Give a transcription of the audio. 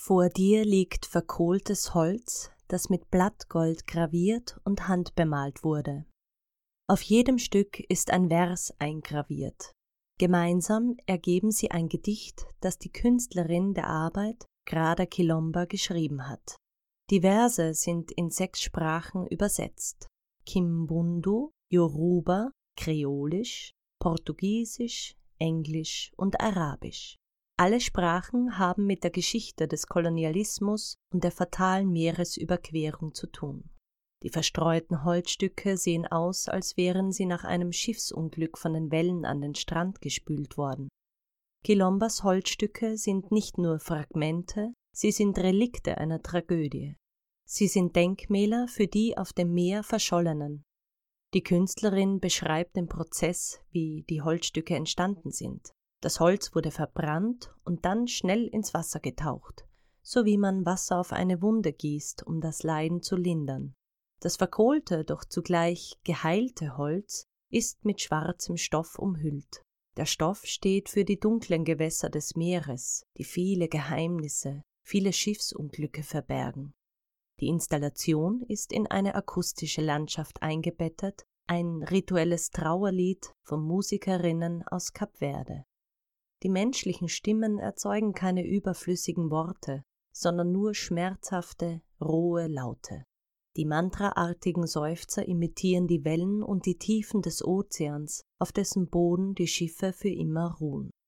Vor dir liegt verkohltes Holz, das mit Blattgold graviert und handbemalt wurde. Auf jedem Stück ist ein Vers eingraviert. Gemeinsam ergeben sie ein Gedicht, das die Künstlerin der Arbeit, Grada Quilomba, geschrieben hat. Die Verse sind in 6 Sprachen übersetzt: Kimbundu, Yoruba, Kreolisch, Portugiesisch, Englisch und Arabisch. Alle Sprachen haben mit der Geschichte des Kolonialismus und der fatalen Meeresüberquerung zu tun. Die verstreuten Holzstücke sehen aus, als wären sie nach einem Schiffsunglück von den Wellen an den Strand gespült worden. Quilombas Holzstücke sind nicht nur Fragmente, sie sind Relikte einer Tragödie. Sie sind Denkmäler für die auf dem Meer Verschollenen. Die Künstlerin beschreibt den Prozess, wie die Holzstücke entstanden sind. Das Holz wurde verbrannt und dann schnell ins Wasser getaucht, so wie man Wasser auf eine Wunde gießt, um das Leiden zu lindern. Das verkohlte, doch zugleich geheilte Holz ist mit schwarzem Stoff umhüllt. Der Stoff steht für die dunklen Gewässer des Meeres, die viele Geheimnisse, viele Schiffsunglücke verbergen. Die Installation ist in eine akustische Landschaft eingebettet, ein rituelles Trauerlied von Musikerinnen aus Kap Verde. Die menschlichen Stimmen erzeugen keine überflüssigen Worte, sondern nur schmerzhafte, rohe Laute. Die mantraartigen Seufzer imitieren die Wellen und die Tiefen des Ozeans, auf dessen Boden die Schiffe für immer ruhen.